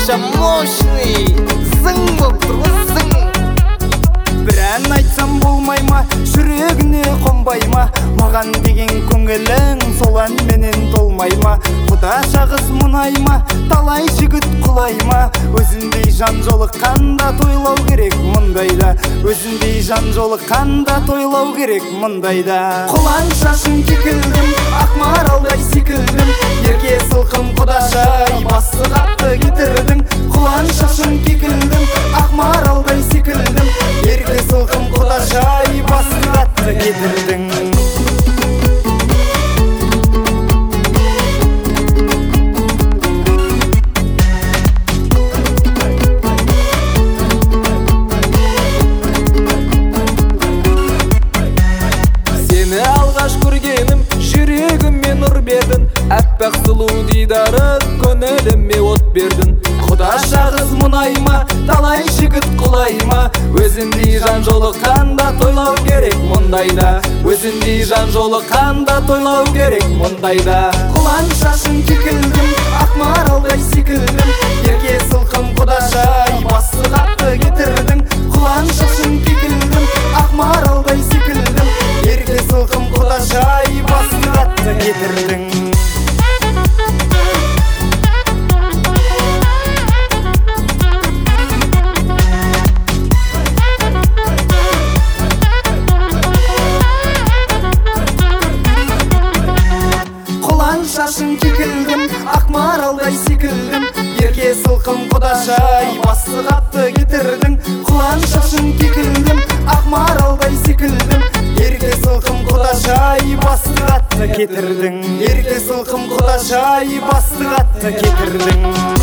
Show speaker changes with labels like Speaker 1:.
Speaker 1: Миша мощный, зың болып тұр ғой, зың.
Speaker 2: Бір ән айтсам болмай ма, жүрегіне қонбай ма? Маған деген көңілің сол әнменен толмай ма? Құдаша қыз мұнай ма, талай жігіт құлай ма? Өзіндей жан жолыққанда тойлау керек мұндайда. Өзіндей жан жолыққанда тойлау керек мұндайда. Құлан шашын кекілдім, ақ маралдай секілдім. Ерке сылқым құдашай, басы қатты кетірдің. Құлан шашын кекілдім, ақ маралдай секілдім. Ерке сылқым құдашай, басы қатты кетірдің. Сені алғаш көргенім, жүрегіме нұр бердің. Әппақ сұлу дидары, көңіліме от бердің. Құдаша қыз мұнай ма, талай жігіт құлай ма? Өзіндей жан жолыққанда тойлау керек мұндайда. Өзіндей жан жолыққанда тойлау керек мұндайда. Құлан шашын кекілдім, ақ маралдай секілдім. Ерке сылқым құдашай, басы қатты кетірдің. Құлан шашын кекілдім, ақ маралдай секілдім. Ерке сылқым құдашай, басы қатты кетірдің. Шашын кекілдім, ақ маралдай секілдім. Ерке сылқым құдашай, басы қатты кетірдің. Құлан шашын кекілдім, ақ маралдай секілдім. Ерке сылқым құдашай, басы қатты кетірдің. Ерке сылқым құдашай, басы қатты кетірдің.